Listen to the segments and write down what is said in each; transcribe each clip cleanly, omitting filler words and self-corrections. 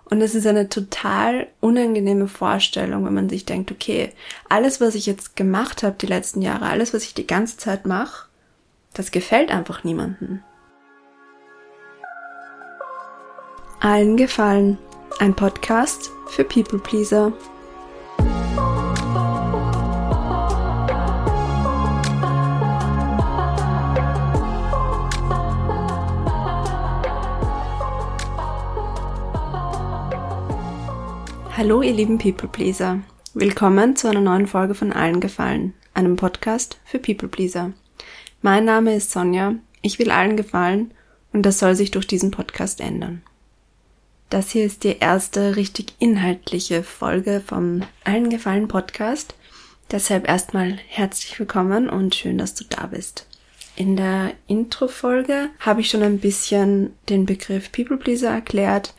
Und es ist eine total unangenehme Vorstellung, wenn man sich denkt, okay, alles, was ich jetzt gemacht habe die letzten Jahre, alles, was ich die ganze Zeit mache, das gefällt einfach niemandem. Allen gefallen. Ein Podcast für People Pleaser. Hallo ihr lieben People Pleaser. Willkommen zu einer neuen Folge von Allen gefallen, einem Podcast für People Pleaser. Mein Name ist Sonja, ich will allen gefallen und das soll sich durch diesen Podcast ändern. Das hier ist die erste richtig inhaltliche Folge vom Allen gefallen Podcast. Deshalb erstmal herzlich willkommen und schön, dass du da bist. In der Intro-Folge habe ich schon ein bisschen den Begriff People Pleaser erklärt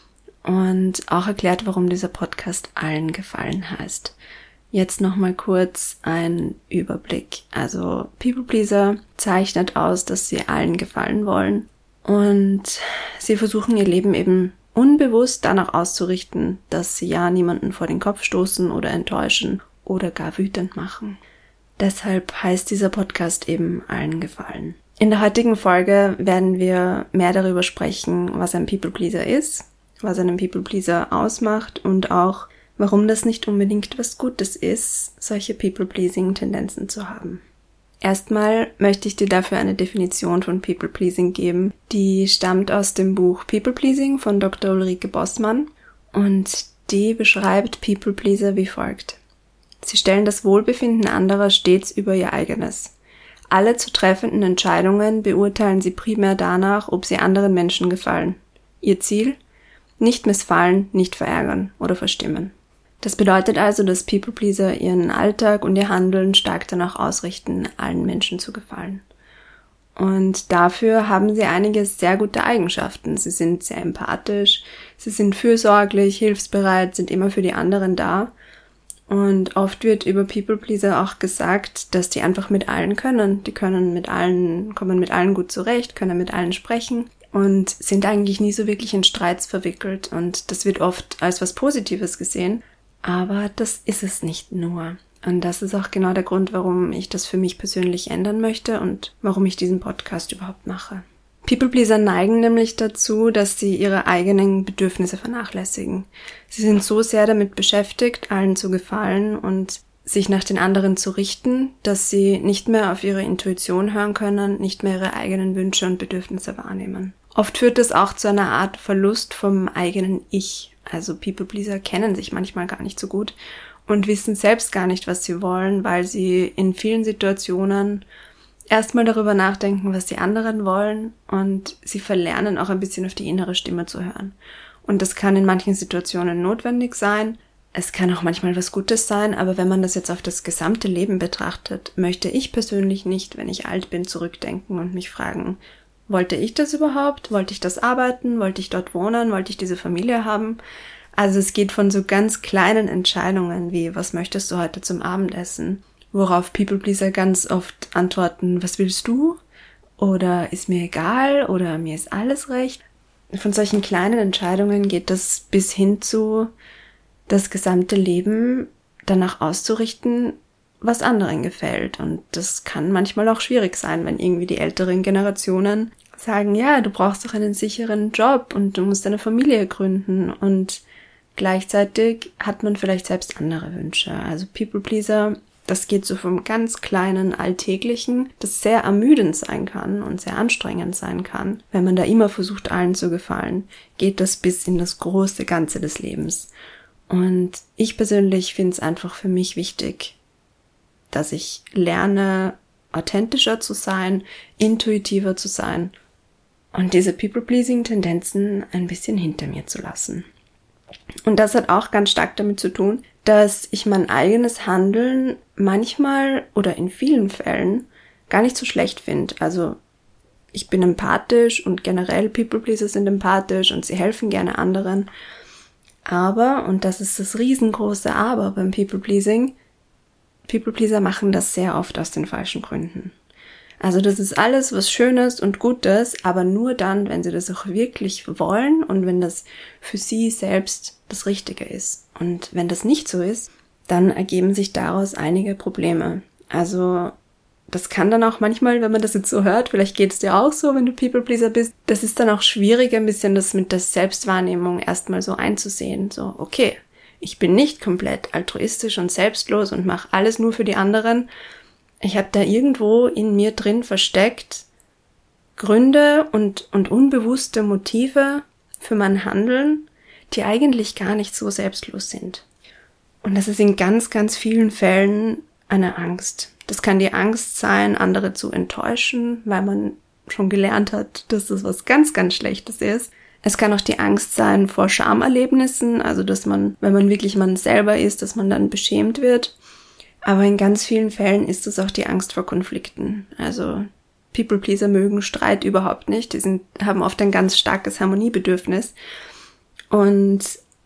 und auch erklärt, warum dieser Podcast allen gefallen heißt. Jetzt nochmal kurz ein Überblick. Also People Pleaser zeichnet aus, dass sie allen gefallen wollen und sie versuchen ihr Leben eben unbewusst danach auszurichten, dass sie ja niemanden vor den Kopf stoßen oder enttäuschen oder gar wütend machen. Deshalb heißt dieser Podcast eben allen gefallen. In der heutigen Folge werden wir mehr darüber sprechen, was ein People Pleaser ist, was einen People Pleaser ausmacht und auch, warum das nicht unbedingt was Gutes ist, solche People-Pleasing-Tendenzen zu haben. Erstmal möchte ich dir dafür eine Definition von People-Pleasing geben, die stammt aus dem Buch People-Pleasing von Dr. Ulrike Bossmann und die beschreibt People-Pleaser wie folgt. Sie stellen das Wohlbefinden anderer stets über ihr eigenes. Alle zu treffenden Entscheidungen beurteilen sie primär danach, ob sie anderen Menschen gefallen. Ihr Ziel? Nicht missfallen, nicht verärgern oder verstimmen. Das bedeutet also, dass People-Pleaser ihren Alltag und ihr Handeln stark danach ausrichten, allen Menschen zu gefallen. Und dafür haben sie einige sehr gute Eigenschaften. Sie sind sehr empathisch, sie sind fürsorglich, hilfsbereit, sind immer für die anderen da. Und oft wird über People-Pleaser auch gesagt, dass die einfach mit allen können. Die kommen mit allen gut zurecht, können mit allen sprechen. Und sind eigentlich nie so wirklich in Streits verwickelt und das wird oft als was Positives gesehen, aber das ist es nicht nur. Und das ist auch genau der Grund, warum ich das für mich persönlich ändern möchte und warum ich diesen Podcast überhaupt mache. People-Pleaser neigen nämlich dazu, dass sie ihre eigenen Bedürfnisse vernachlässigen. Sie sind so sehr damit beschäftigt, allen zu gefallen und sich nach den anderen zu richten, dass sie nicht mehr auf ihre Intuition hören können, nicht mehr ihre eigenen Wünsche und Bedürfnisse wahrnehmen. Oft führt es auch zu einer Art Verlust vom eigenen Ich. Also People-Pleaser kennen sich manchmal gar nicht so gut und wissen selbst gar nicht, was sie wollen, weil sie in vielen Situationen erstmal darüber nachdenken, was die anderen wollen und sie verlernen auch ein bisschen auf die innere Stimme zu hören. Und das kann in manchen Situationen notwendig sein. Es kann auch manchmal was Gutes sein, aber wenn man das jetzt auf das gesamte Leben betrachtet, möchte ich persönlich nicht, wenn ich alt bin, zurückdenken und mich fragen, wollte ich das überhaupt? Wollte ich das arbeiten? Wollte ich dort wohnen? Wollte ich diese Familie haben? Also es geht von so ganz kleinen Entscheidungen wie, was möchtest du heute zum Abendessen? Worauf People-Pleaser ganz oft antworten, was willst du? Oder ist mir egal? Oder mir ist alles recht? Von solchen kleinen Entscheidungen geht das bis hin zu das gesamte Leben danach auszurichten, was anderen gefällt. Und das kann manchmal auch schwierig sein, wenn irgendwie die älteren Generationen sagen, ja, du brauchst doch einen sicheren Job und du musst eine Familie gründen. Und gleichzeitig hat man vielleicht selbst andere Wünsche. Also People-Pleaser, das geht so vom ganz kleinen Alltäglichen, das sehr ermüdend sein kann und sehr anstrengend sein kann. Wenn man da immer versucht, allen zu gefallen, geht das bis in das große Ganze des Lebens. Und ich persönlich finde es einfach für mich wichtig, dass ich lerne, authentischer zu sein, intuitiver zu sein und diese People-Pleasing-Tendenzen ein bisschen hinter mir zu lassen. Und das hat auch ganz stark damit zu tun, dass ich mein eigenes Handeln manchmal oder in vielen Fällen gar nicht so schlecht finde. Also ich bin empathisch und generell People-Pleaser sind empathisch und sie helfen gerne anderen. Aber, und das ist das riesengroße Aber beim People-Pleasing, People-Pleaser machen das sehr oft aus den falschen Gründen. Also das ist alles was Schönes und Gutes, aber nur dann, wenn sie das auch wirklich wollen und wenn das für sie selbst das Richtige ist. Und wenn das nicht so ist, dann ergeben sich daraus einige Probleme. Also das kann dann auch manchmal, wenn man das jetzt so hört, vielleicht geht es dir auch so, wenn du People-Pleaser bist, das ist dann auch schwieriger, ein bisschen das mit der Selbstwahrnehmung erstmal so einzusehen. So, okay, ich bin nicht komplett altruistisch und selbstlos und mache alles nur für die anderen. Ich habe da irgendwo in mir drin versteckt Gründe und unbewusste Motive für mein Handeln, die eigentlich gar nicht so selbstlos sind. Und das ist in ganz, ganz vielen Fällen eine Angst. Das kann die Angst sein, andere zu enttäuschen, weil man schon gelernt hat, dass das was ganz, ganz Schlechtes ist. Es kann auch die Angst sein vor Schamerlebnissen, also dass man, wenn man wirklich man selber ist, dass man dann beschämt wird. Aber in ganz vielen Fällen ist es auch die Angst vor Konflikten. Also People-Pleaser mögen Streit überhaupt nicht. Die haben oft ein ganz starkes Harmoniebedürfnis. Und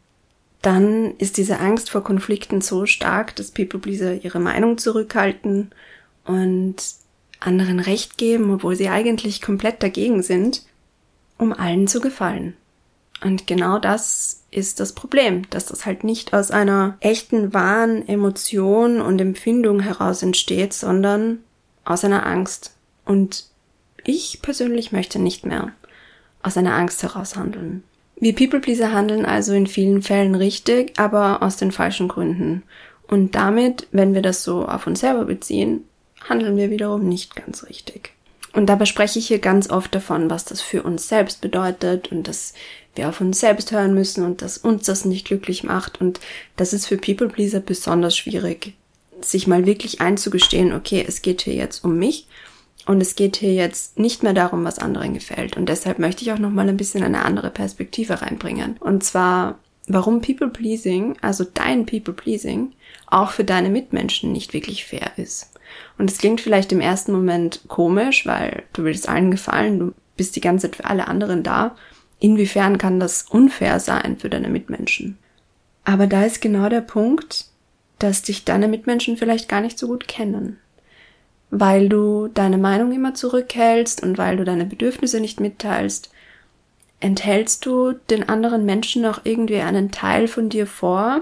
dann ist diese Angst vor Konflikten so stark, dass People-Pleaser ihre Meinung zurückhalten und anderen Recht geben, obwohl sie eigentlich komplett dagegen sind, um allen zu gefallen. Und genau das ist das Problem, dass das halt nicht aus einer echten, wahren Emotion und Empfindung heraus entsteht, sondern aus einer Angst. Und ich persönlich möchte nicht mehr aus einer Angst heraus handeln. Wir People-Pleaser handeln also in vielen Fällen richtig, aber aus den falschen Gründen. Und damit, wenn wir das so auf uns selber beziehen, handeln wir wiederum nicht ganz richtig. Und dabei spreche ich hier ganz oft davon, was das für uns selbst bedeutet und dass wir auf uns selbst hören müssen und dass uns das nicht glücklich macht. Und das ist für People-Pleaser besonders schwierig, sich mal wirklich einzugestehen, okay, es geht hier jetzt um mich und es geht hier jetzt nicht mehr darum, was anderen gefällt. Und deshalb möchte ich auch nochmal ein bisschen eine andere Perspektive reinbringen. Und zwar, warum People-Pleasing, also dein People-Pleasing, auch für deine Mitmenschen nicht wirklich fair ist. Und es klingt vielleicht im ersten Moment komisch, weil du willst allen gefallen, du bist die ganze Zeit für alle anderen da. Inwiefern kann das unfair sein für deine Mitmenschen? Aber da ist genau der Punkt, dass dich deine Mitmenschen vielleicht gar nicht so gut kennen. Weil du deine Meinung immer zurückhältst und weil du deine Bedürfnisse nicht mitteilst, enthältst du den anderen Menschen auch irgendwie einen Teil von dir vor,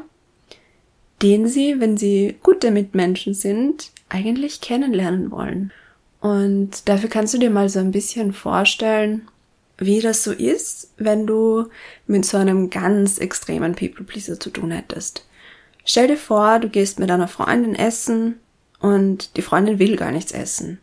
den sie, wenn sie gute Mitmenschen sind, eigentlich kennenlernen wollen. Und dafür kannst du dir mal so ein bisschen vorstellen, wie das so ist, wenn du mit so einem ganz extremen People-Pleaser zu tun hättest. Stell dir vor, du gehst mit deiner Freundin essen und die Freundin will gar nichts essen.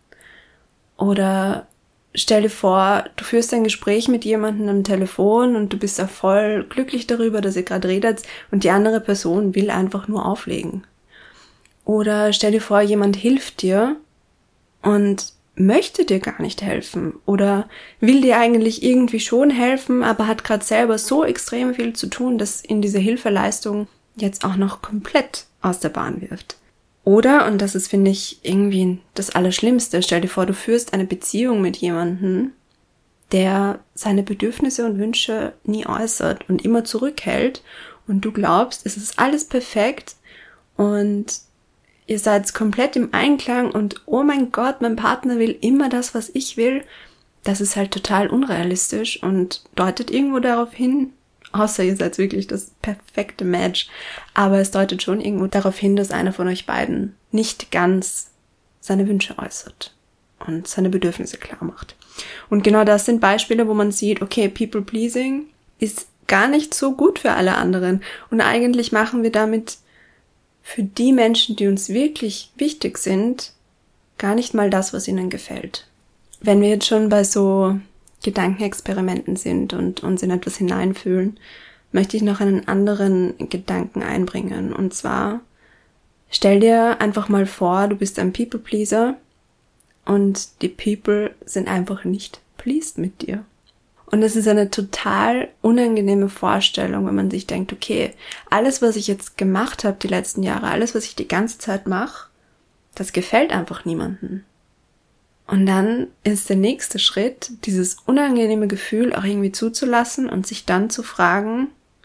Oder stell dir vor, du führst ein Gespräch mit jemandem am Telefon und du bist auch voll glücklich darüber, dass ihr gerade redet und die andere Person will einfach nur auflegen. Oder stell dir vor, jemand hilft dir und möchte dir gar nicht helfen oder will dir eigentlich irgendwie schon helfen, aber hat gerade selber so extrem viel zu tun, dass ihn diese Hilfeleistung jetzt auch noch komplett aus der Bahn wirft. Oder, und das ist, finde ich, irgendwie das Allerschlimmste, stell dir vor, du führst eine Beziehung mit jemandem, der seine Bedürfnisse und Wünsche nie äußert und immer zurückhält und du glaubst, es ist alles perfekt und ihr seid komplett im Einklang und oh mein Gott, mein Partner will immer das, was ich will. Das ist halt total unrealistisch und deutet irgendwo darauf hin, außer ihr seid wirklich das perfekte Match, aber es deutet schon irgendwo darauf hin, dass einer von euch beiden nicht ganz seine Wünsche äußert und seine Bedürfnisse klar macht. Und genau das sind Beispiele, wo man sieht, okay, People-Pleasing ist gar nicht so gut für alle anderen und eigentlich machen wir damit für die Menschen, die uns wirklich wichtig sind, gar nicht mal das, was ihnen gefällt. Wenn wir jetzt schon bei so Gedankenexperimenten sind und uns in etwas hineinfühlen, möchte ich noch einen anderen Gedanken einbringen. Und zwar, stell dir einfach mal vor, du bist ein People-Pleaser und die People sind einfach nicht pleased mit dir. Und es ist eine total unangenehme Vorstellung, wenn man sich denkt, okay, alles, was ich jetzt gemacht habe die letzten Jahre, alles, was ich die ganze Zeit mache, das gefällt einfach niemandem. Und dann ist der nächste Schritt, dieses unangenehme Gefühl auch irgendwie zuzulassen und sich dann zu fragen,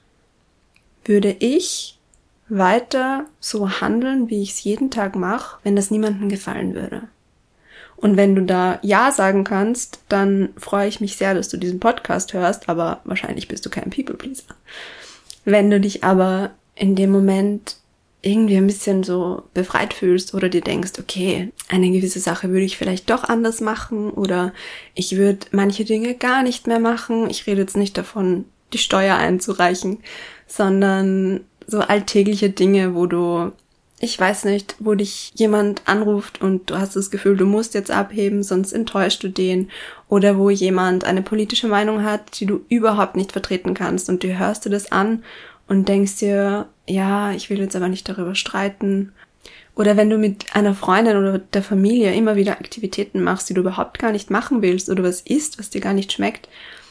würde ich weiter so handeln, wie ich es jeden Tag mache, wenn das niemandem gefallen würde? Und wenn du da Ja sagen kannst, dann freue ich mich sehr, dass du diesen Podcast hörst, aber wahrscheinlich bist du kein People-Pleaser. Wenn du dich aber in dem Moment irgendwie ein bisschen so befreit fühlst oder dir denkst, okay, eine gewisse Sache würde ich vielleicht doch anders machen oder ich würde manche Dinge gar nicht mehr machen. Ich rede jetzt nicht davon, die Steuer einzureichen, sondern so alltägliche Dinge, wo du, ich weiß nicht, wo dich jemand anruft und du hast das Gefühl, du musst jetzt abheben, sonst enttäuschst du den. Oder wo jemand eine politische Meinung hat, die du überhaupt nicht vertreten kannst und du hörst dir das an und denkst dir, ja, ich will jetzt aber nicht darüber streiten. Oder wenn du mit einer Freundin oder der Familie immer wieder Aktivitäten machst, die du überhaupt gar nicht machen willst oder was isst, was dir gar nicht schmeckt.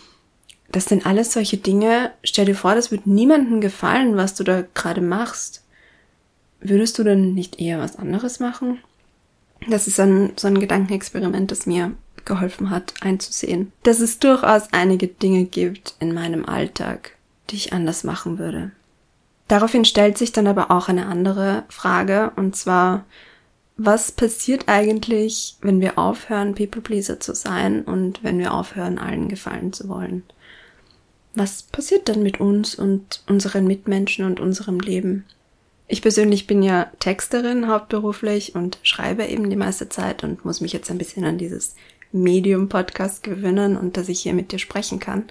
Das sind alles solche Dinge. Stell dir vor, das wird niemandem gefallen, was du da gerade machst. Würdest du denn nicht eher was anderes machen? Das ist so ein Gedankenexperiment, das mir geholfen hat, einzusehen, dass es durchaus einige Dinge gibt in meinem Alltag, die ich anders machen würde. Daraufhin stellt sich dann aber auch eine andere Frage, und zwar, was passiert eigentlich, wenn wir aufhören, People-Pleaser zu sein und wenn wir aufhören, allen gefallen zu wollen? Was passiert dann mit uns und unseren Mitmenschen und unserem Leben? Ich persönlich bin ja Texterin hauptberuflich und schreibe eben die meiste Zeit und muss mich jetzt ein bisschen an dieses Medium-Podcast gewöhnen und dass ich hier mit dir sprechen kann.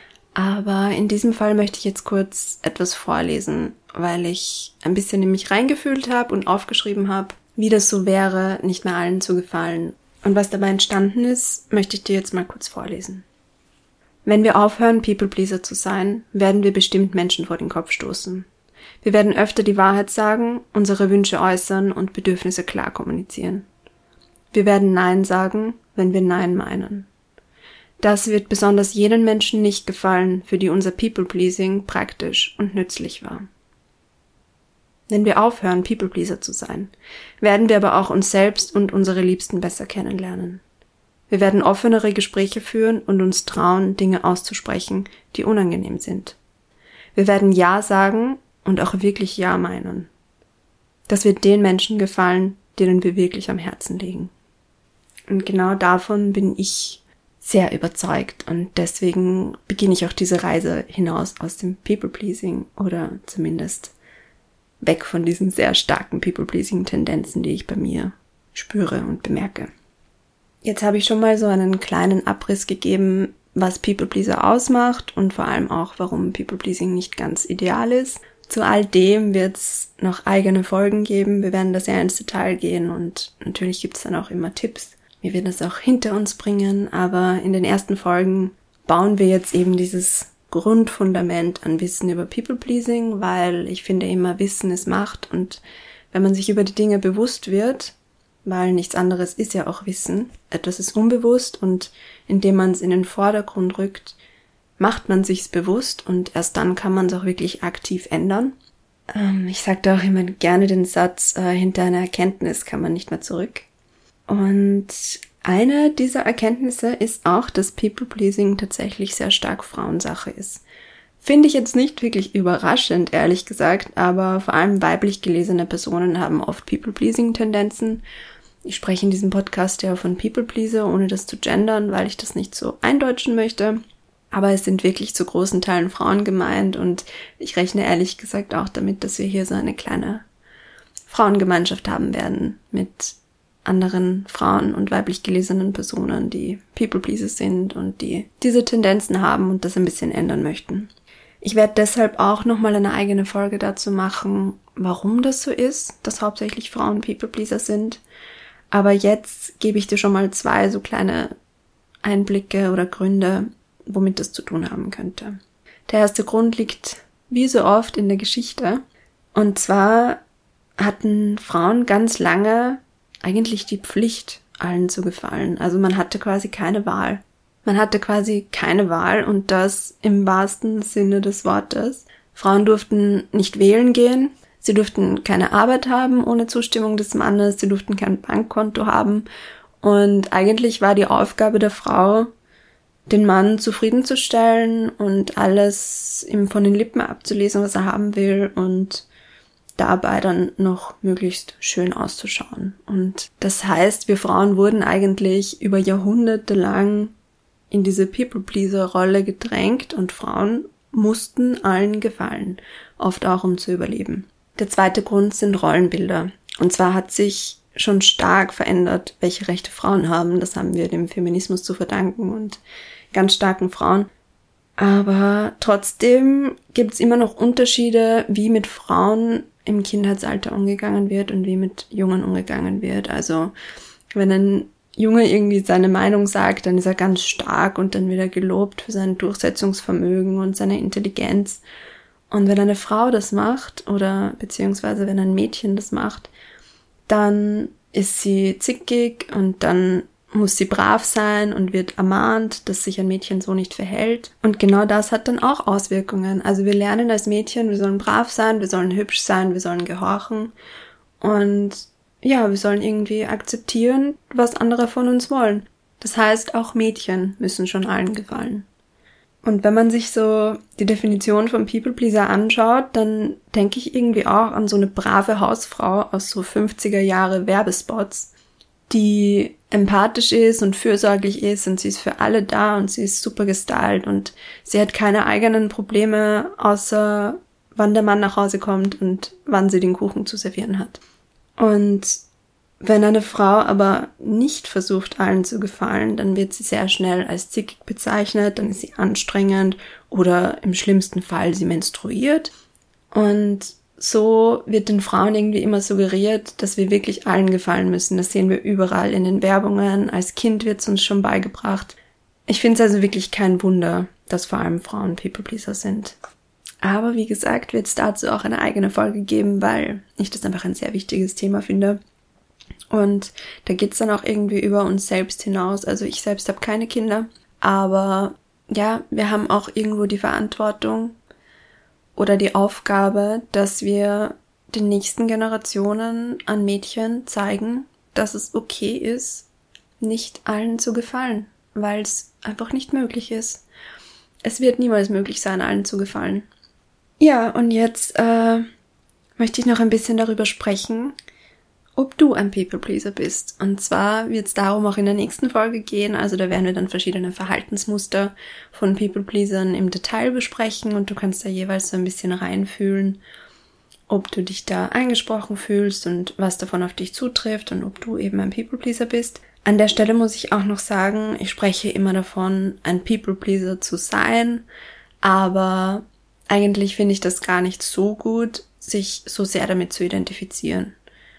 Aber in diesem Fall möchte ich jetzt kurz etwas vorlesen, weil ich ein bisschen in mich reingefühlt habe und aufgeschrieben habe, wie das so wäre, nicht mehr allen zu gefallen. Und was dabei entstanden ist, möchte ich dir jetzt mal kurz vorlesen. Wenn wir aufhören, People-Pleaser zu sein, werden wir bestimmt Menschen vor den Kopf stoßen. Wir werden öfter die Wahrheit sagen, unsere Wünsche äußern und Bedürfnisse klar kommunizieren. Wir werden Nein sagen, wenn wir Nein meinen. Das wird besonders jenen Menschen nicht gefallen, für die unser People-Pleasing praktisch und nützlich war. Wenn wir aufhören, People-Pleaser zu sein, werden wir aber auch uns selbst und unsere Liebsten besser kennenlernen. Wir werden offenere Gespräche führen und uns trauen, Dinge auszusprechen, die unangenehm sind. Wir werden Ja sagen und auch wirklich Ja meinen. Das wird den Menschen gefallen, denen wir wirklich am Herzen liegen. Und genau davon bin ich sehr überzeugt und deswegen beginne ich auch diese Reise hinaus aus dem People-Pleasing oder zumindest weg von diesen sehr starken People-Pleasing-Tendenzen, die ich bei mir spüre und bemerke. Jetzt habe ich schon mal so einen kleinen Abriss gegeben, was People-Pleaser ausmacht und vor allem auch, warum People-Pleasing nicht ganz ideal ist. Zu all dem wird es noch eigene Folgen geben. Wir werden da sehr ins Detail gehen und natürlich gibt es dann auch immer Tipps, wie wir das auch hinter uns bringen. Aber in den ersten Folgen bauen wir jetzt eben dieses Grundfundament an Wissen über People-Pleasing, weil ich finde immer, Wissen ist Macht und wenn man sich über die Dinge bewusst wird, weil nichts anderes ist ja auch Wissen, etwas ist unbewusst und indem man es in den Vordergrund rückt, macht man sich's bewusst und erst dann kann man es auch wirklich aktiv ändern. Ich sage da auch immer gerne den Satz, hinter einer Erkenntnis kann man nicht mehr zurück. Und eine dieser Erkenntnisse ist auch, dass People-Pleasing tatsächlich sehr stark Frauensache ist. Finde ich jetzt nicht wirklich überraschend, ehrlich gesagt, aber vor allem weiblich gelesene Personen haben oft People-Pleasing-Tendenzen. Ich spreche in diesem Podcast ja von People-Pleaser, ohne das zu gendern, weil ich das nicht so eindeutschen möchte. Aber es sind wirklich zu großen Teilen Frauen gemeint und ich rechne ehrlich gesagt auch damit, dass wir hier so eine kleine Frauengemeinschaft haben werden mit anderen Frauen und weiblich gelesenen Personen, die People-Pleaser sind und die diese Tendenzen haben und das ein bisschen ändern möchten. Ich werde deshalb auch nochmal eine eigene Folge dazu machen, warum das so ist, dass hauptsächlich Frauen People-Pleaser sind. Aber jetzt gebe ich dir schon mal 2 so kleine Einblicke oder Gründe, womit das zu tun haben könnte. Der erste Grund liegt wie so oft in der Geschichte. Und zwar hatten Frauen ganz lange eigentlich die Pflicht, allen zu gefallen. Also man hatte quasi keine Wahl. Man hatte quasi keine Wahl und das im wahrsten Sinne des Wortes. Frauen durften nicht wählen gehen, sie durften keine Arbeit haben ohne Zustimmung des Mannes, sie durften kein Bankkonto haben und eigentlich war die Aufgabe der Frau, den Mann zufriedenzustellen und alles ihm von den Lippen abzulesen, was er haben will und dabei dann noch möglichst schön auszuschauen. Und das heißt, wir Frauen wurden eigentlich über Jahrhunderte lang in diese People-Pleaser-Rolle gedrängt und Frauen mussten allen gefallen, oft auch um zu überleben. Der zweite Grund sind Rollenbilder. Und zwar hat sich schon stark verändert, welche Rechte Frauen haben. Das haben wir dem Feminismus zu verdanken und ganz starken Frauen. Aber trotzdem gibt es immer noch Unterschiede, wie mit Frauen im Kindheitsalter umgegangen wird und wie mit Jungen umgegangen wird. Also wenn ein Junge irgendwie seine Meinung sagt, dann ist er ganz stark und dann wird er gelobt für sein Durchsetzungsvermögen und seine Intelligenz. Und wenn eine Frau das macht oder beziehungsweise wenn ein Mädchen das macht, dann ist sie zickig und dann muss sie brav sein und wird ermahnt, dass sich ein Mädchen so nicht verhält. Und genau das hat dann auch Auswirkungen. Also wir lernen als Mädchen, wir sollen brav sein, wir sollen hübsch sein, wir sollen gehorchen. Und ja, wir sollen irgendwie akzeptieren, was andere von uns wollen. Das heißt, auch Mädchen müssen schon allen gefallen. Und wenn man sich so die Definition von People Pleaser anschaut, dann denke ich irgendwie auch an so eine brave Hausfrau aus so 50er Jahre Werbespots, die empathisch ist und fürsorglich ist und sie ist für alle da und sie ist super gestylt und sie hat keine eigenen Probleme, außer wann der Mann nach Hause kommt und wann sie den Kuchen zu servieren hat. Und wenn eine Frau aber nicht versucht, allen zu gefallen, dann wird sie sehr schnell als zickig bezeichnet, dann ist sie anstrengend oder im schlimmsten Fall sie menstruiert. Und so wird den Frauen irgendwie immer suggeriert, dass wir wirklich allen gefallen müssen. Das sehen wir überall in den Werbungen. Als Kind wird es uns schon beigebracht. Ich finde es also wirklich kein Wunder, dass vor allem Frauen People-Pleaser sind. Aber wie gesagt, wird es dazu auch eine eigene Folge geben, weil ich das einfach ein sehr wichtiges Thema finde. Und da geht's dann auch irgendwie über uns selbst hinaus. Also ich selbst habe keine Kinder, aber ja, wir haben auch irgendwo die Verantwortung oder die Aufgabe, dass wir den nächsten Generationen an Mädchen zeigen, dass es okay ist, nicht allen zu gefallen, weil es einfach nicht möglich ist. Es wird niemals möglich sein, allen zu gefallen. Ja, und jetzt möchte ich noch ein bisschen darüber sprechen, ob du ein People-Pleaser bist. Und zwar wird es darum auch in der nächsten Folge gehen. Also da werden wir dann verschiedene Verhaltensmuster von People-Pleasern im Detail besprechen und du kannst da jeweils so ein bisschen reinfühlen, ob du dich da angesprochen fühlst und was davon auf dich zutrifft und ob du eben ein People-Pleaser bist. An der Stelle muss ich auch noch sagen, ich spreche immer davon, ein People-Pleaser zu sein, aber eigentlich finde ich das gar nicht so gut, sich so sehr damit zu identifizieren.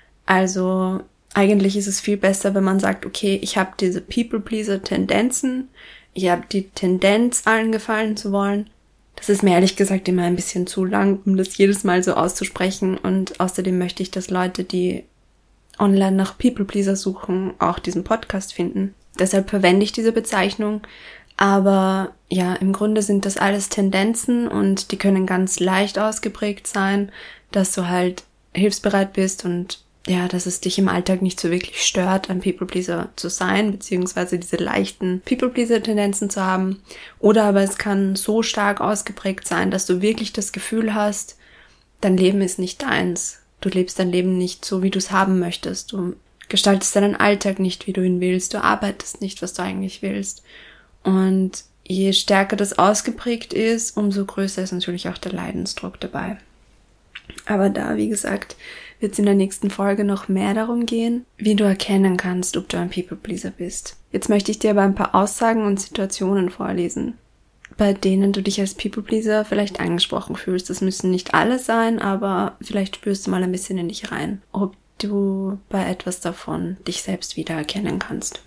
Also eigentlich ist es viel besser, wenn man sagt, okay, ich habe diese People-Pleaser-Tendenzen, ich habe die Tendenz, allen gefallen zu wollen. Das ist mir ehrlich gesagt immer ein bisschen zu lang, um das jedes Mal so auszusprechen und außerdem möchte ich, dass Leute, die online nach People-Pleaser suchen, auch diesen Podcast finden. Deshalb verwende ich diese Bezeichnung, aber ja, im Grunde sind das alles Tendenzen und die können ganz leicht ausgeprägt sein, dass du halt hilfsbereit bist und ja, dass es dich im Alltag nicht so wirklich stört, ein People-Pleaser zu sein, beziehungsweise diese leichten People-Pleaser-Tendenzen zu haben. Oder aber es kann so stark ausgeprägt sein, dass du wirklich das Gefühl hast, dein Leben ist nicht deins. Du lebst dein Leben nicht so, wie du es haben möchtest. Du gestaltest deinen Alltag nicht, wie du ihn willst. Du arbeitest nicht, was du eigentlich willst. Und je stärker das ausgeprägt ist, umso größer ist natürlich auch der Leidensdruck dabei. Aber da, wie gesagt, wird es in der nächsten Folge noch mehr darum gehen, wie du erkennen kannst, ob du ein People-Pleaser bist. Jetzt möchte ich dir aber ein paar Aussagen und Situationen vorlesen, bei denen du dich als People-Pleaser vielleicht angesprochen fühlst. Das müssen nicht alle sein, aber vielleicht spürst du mal ein bisschen in dich rein, ob du bei etwas davon dich selbst wiedererkennen kannst.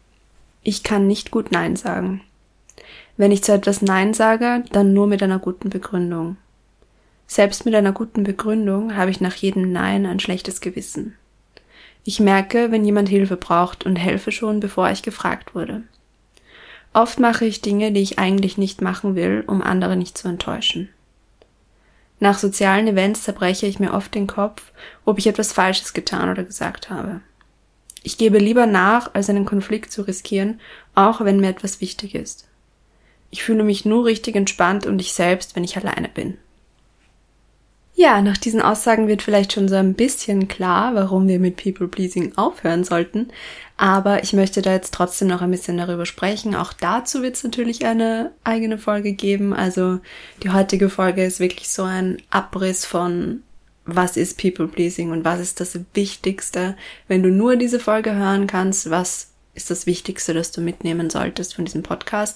Ich kann nicht gut Nein sagen. Wenn ich zu etwas Nein sage, dann nur mit einer guten Begründung. Selbst mit einer guten Begründung habe ich nach jedem Nein ein schlechtes Gewissen. Ich merke, wenn jemand Hilfe braucht und helfe schon, bevor ich gefragt wurde. Oft mache ich Dinge, die ich eigentlich nicht machen will, um andere nicht zu enttäuschen. Nach sozialen Events zerbreche ich mir oft den Kopf, ob ich etwas Falsches getan oder gesagt habe. Ich gebe lieber nach, als einen Konflikt zu riskieren, auch wenn mir etwas wichtig ist. Ich fühle mich nur richtig entspannt und ich selbst, wenn ich alleine bin. Ja, nach diesen Aussagen wird vielleicht schon so ein bisschen klar, warum wir mit People-Pleasing aufhören sollten. Aber ich möchte da jetzt trotzdem noch ein bisschen darüber sprechen. Auch dazu wird es natürlich eine eigene Folge geben. Also die heutige Folge ist wirklich so ein Abriss von, was ist People-Pleasing und was ist das Wichtigste. Wenn du nur diese Folge hören kannst, was ist das Wichtigste, das du mitnehmen solltest von diesem Podcast.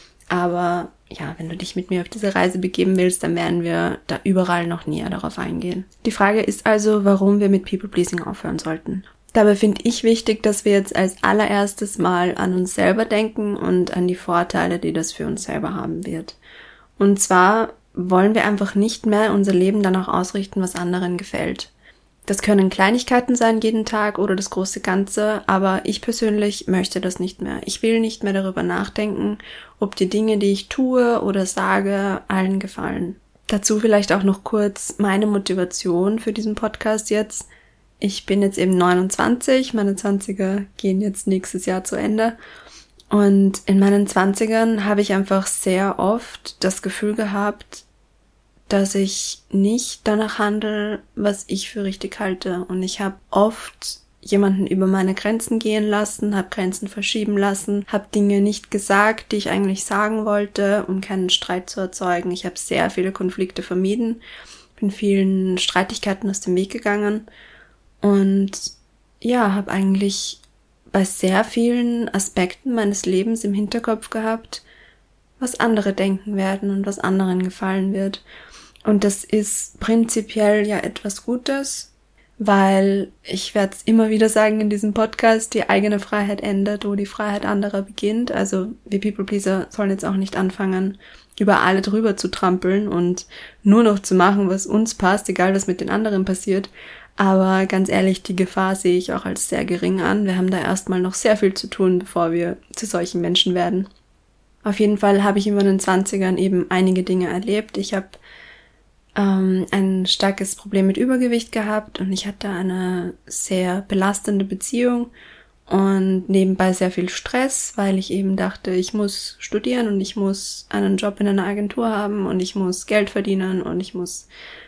Aber ja, wenn du dich mit mir auf diese Reise begeben willst, dann werden wir da überall noch näher darauf eingehen. Die Frage ist also, warum wir mit People-Pleasing aufhören sollten. Dabei finde ich wichtig, dass wir jetzt als allererstes mal an uns selber denken und an die Vorteile, die das für uns selber haben wird. Und zwar wollen wir einfach nicht mehr unser Leben danach ausrichten, was anderen gefällt. Das können Kleinigkeiten sein jeden Tag oder das große Ganze, aber ich persönlich möchte das nicht mehr. Ich will nicht mehr darüber nachdenken, ob die Dinge, die ich tue oder sage, allen gefallen. Dazu vielleicht auch noch kurz meine Motivation für diesen Podcast jetzt. Ich bin jetzt eben 29, meine 20er gehen jetzt nächstes Jahr zu Ende. Und in meinen 20ern habe ich einfach sehr oft das Gefühl gehabt, dass ich nicht danach handle, was ich für richtig halte. Und ich habe oft jemanden über meine Grenzen gehen lassen, habe Grenzen verschieben lassen, habe Dinge nicht gesagt, die ich eigentlich sagen wollte, um keinen Streit zu erzeugen. Ich habe sehr viele Konflikte vermieden, bin vielen Streitigkeiten aus dem Weg gegangen und ja, habe eigentlich bei sehr vielen Aspekten meines Lebens im Hinterkopf gehabt, was andere denken werden und was anderen gefallen wird. Und das ist prinzipiell ja etwas Gutes, weil ich werde es immer wieder sagen in diesem Podcast, die eigene Freiheit endet, wo die Freiheit anderer beginnt. Also wir People-Pleaser sollen jetzt auch nicht anfangen, über alle drüber zu trampeln und nur noch zu machen, was uns passt, egal was mit den anderen passiert. Aber ganz ehrlich, die Gefahr sehe ich auch als sehr gering an. Wir haben da erstmal noch sehr viel zu tun, bevor wir zu solchen Menschen werden. Auf jeden Fall habe ich in meinen 20ern eben einige Dinge erlebt. Ich habe ein starkes Problem mit Übergewicht gehabt und ich hatte eine sehr belastende Beziehung und nebenbei sehr viel Stress, weil ich eben dachte, ich muss studieren und ich muss einen Job in einer Agentur haben und ich muss Geld verdienen und ich muss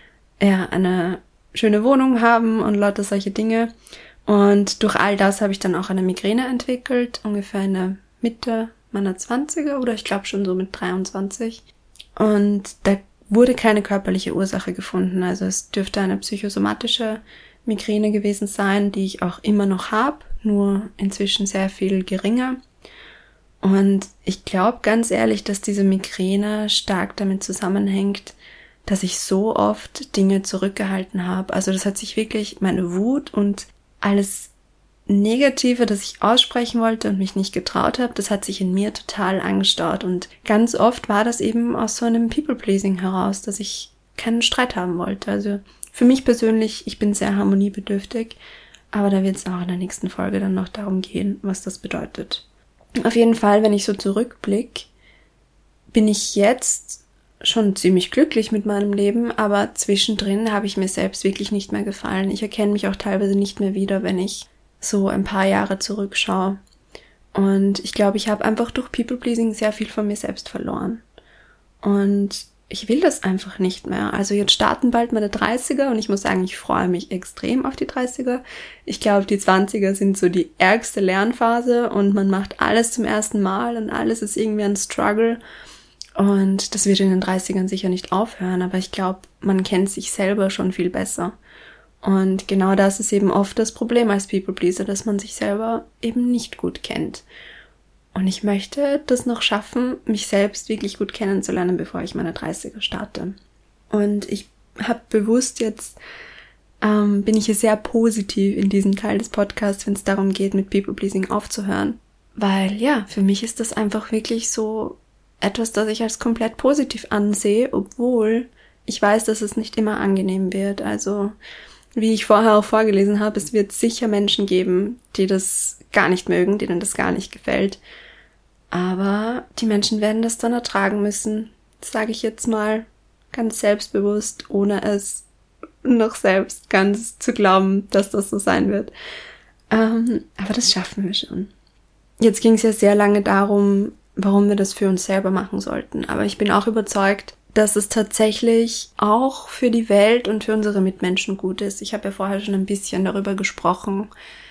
eine schöne Wohnung haben und lauter solche Dinge. Und durch all das habe ich dann auch eine Migräne entwickelt, ungefähr in der Mitte meiner 20er oder ich glaube schon so mit 23. Und da wurde keine körperliche Ursache gefunden. Also es dürfte eine psychosomatische Migräne gewesen sein, die ich auch immer noch habe, nur inzwischen sehr viel geringer. Und ich glaube ganz ehrlich, dass diese Migräne stark damit zusammenhängt, dass ich so oft Dinge zurückgehalten habe. Also das hat sich wirklich, meine Wut und alles Negative, das ich aussprechen wollte und mich nicht getraut habe, das hat sich in mir total angestaut. Und ganz oft war das eben aus so einem People-Pleasing heraus, dass ich keinen Streit haben wollte. Also für mich persönlich, ich bin sehr harmoniebedürftig, aber da wird es auch in der nächsten Folge dann noch darum gehen, was das bedeutet. Auf jeden Fall, wenn ich so zurückblicke, bin ich jetzt schon ziemlich glücklich mit meinem Leben, aber zwischendrin habe ich mir selbst wirklich nicht mehr gefallen. Ich erkenne mich auch teilweise nicht mehr wieder, wenn ich so ein paar Jahre zurückschaue. Und ich glaube, ich habe einfach durch People-Pleasing sehr viel von mir selbst verloren. Und ich will das einfach nicht mehr. Also jetzt starten bald meine 30er und ich muss sagen, ich freue mich extrem auf die 30er. Ich glaube, die 20er sind so die ärgste Lernphase und man macht alles zum ersten Mal und alles ist irgendwie ein Struggle. Und das wird in den 30ern sicher nicht aufhören, aber ich glaube, man kennt sich selber schon viel besser. Und genau das ist eben oft das Problem als People-Pleaser, dass man sich selber eben nicht gut kennt. Und ich möchte das noch schaffen, mich selbst wirklich gut kennenzulernen, bevor ich meine 30er starte. Und ich habe bewusst jetzt, bin ich hier sehr positiv in diesem Teil des Podcasts, wenn es darum geht, mit People-Pleasing aufzuhören. Weil ja, für mich ist das einfach wirklich so etwas, das ich als komplett positiv ansehe, obwohl ich weiß, dass es nicht immer angenehm wird. Also wie ich vorher auch vorgelesen habe, es wird sicher Menschen geben, die das gar nicht mögen, denen das gar nicht gefällt. Aber die Menschen werden das dann ertragen müssen, sage ich jetzt mal ganz selbstbewusst, ohne es noch selbst ganz zu glauben, dass das so sein wird. Aber das schaffen wir schon. Jetzt ging es ja sehr lange darum, warum wir das für uns selber machen sollten. Aber ich bin auch überzeugt, dass es tatsächlich auch für die Welt und für unsere Mitmenschen gut ist. Ich habe ja vorher schon ein bisschen darüber gesprochen,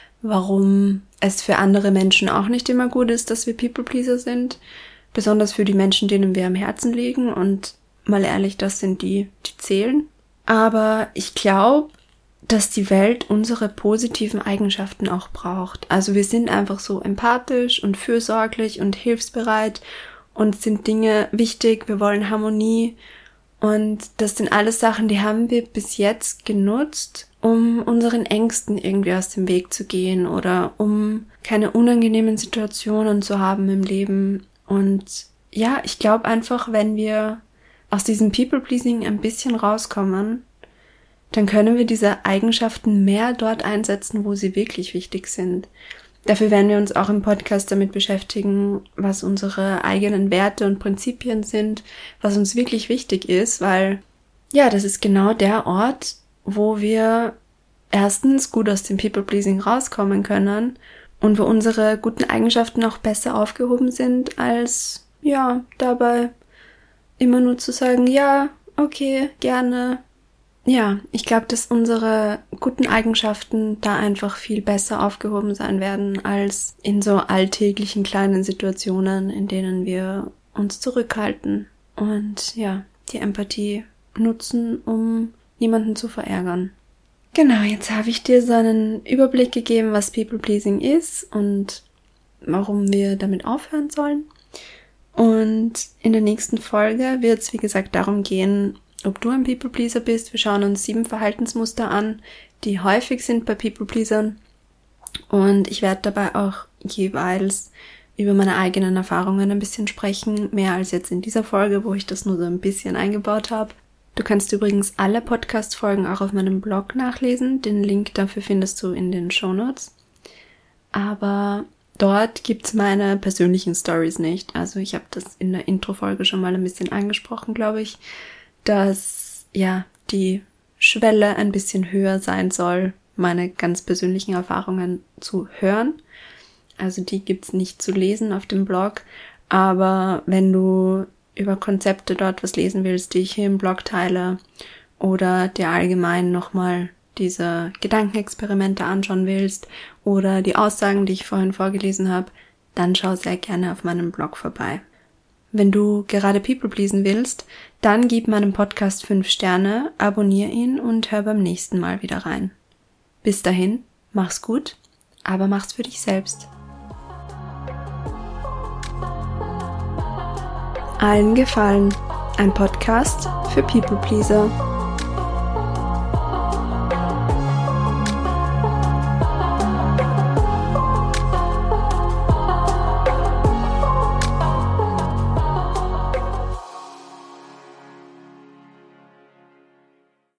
warum es für andere Menschen auch nicht immer gut ist, dass wir People-Pleaser sind. Besonders für die Menschen, denen wir am Herzen liegen. Und mal ehrlich, das sind die zählen. Aber ich glaube, dass die Welt unsere positiven Eigenschaften auch braucht. Also wir sind einfach so empathisch und fürsorglich und hilfsbereit und sind Dinge wichtig. Wir wollen Harmonie. Und das sind alles Sachen, die haben wir bis jetzt genutzt, um unseren Ängsten irgendwie aus dem Weg zu gehen oder um keine unangenehmen Situationen zu haben im Leben. Und ja, ich glaube einfach, wenn wir aus diesem People-Pleasing ein bisschen rauskommen, dann können wir diese Eigenschaften mehr dort einsetzen, wo sie wirklich wichtig sind. Dafür werden wir uns auch im Podcast damit beschäftigen, was unsere eigenen Werte und Prinzipien sind, was uns wirklich wichtig ist, weil ja, das ist genau der Ort, wo wir erstens gut aus dem People-Pleasing rauskommen können und wo unsere guten Eigenschaften auch besser aufgehoben sind, als ja, dabei immer nur zu sagen, ja, okay, gerne. Ja, ich glaube, dass unsere guten Eigenschaften da einfach viel besser aufgehoben sein werden, als in so alltäglichen kleinen Situationen, in denen wir uns zurückhalten und ja, die Empathie nutzen, um niemanden zu verärgern. Genau, jetzt habe ich dir so einen Überblick gegeben, was People-Pleasing ist und warum wir damit aufhören sollen. Und in der nächsten Folge wird es, wie gesagt, darum gehen, ob du ein People-Pleaser bist. Wir schauen uns 7 Verhaltensmuster an, die häufig sind bei People-Pleasern. Und ich werde dabei auch jeweils über meine eigenen Erfahrungen ein bisschen sprechen, mehr als jetzt in dieser Folge, wo ich das nur so ein bisschen eingebaut habe. Du kannst übrigens alle Podcast-Folgen auch auf meinem Blog nachlesen. Den Link dafür findest du in den Shownotes. Aber dort gibt's meine persönlichen Stories nicht. Also ich habe das in der Intro-Folge schon mal ein bisschen angesprochen, glaube ich, dass ja die Schwelle ein bisschen höher sein soll, meine ganz persönlichen Erfahrungen zu hören. Also die gibt's nicht zu lesen auf dem Blog, aber wenn du über Konzepte dort was lesen willst, die ich hier im Blog teile, oder dir allgemein nochmal diese Gedankenexperimente anschauen willst oder die Aussagen, die ich vorhin vorgelesen habe, dann schau sehr gerne auf meinem Blog vorbei. Wenn du gerade People-Pleasen willst, dann gib meinem Podcast 5 Sterne, abonnier ihn und hör beim nächsten Mal wieder rein. Bis dahin, mach's gut, aber mach's für dich selbst. Allen gefallen. Ein Podcast für People-Pleaser.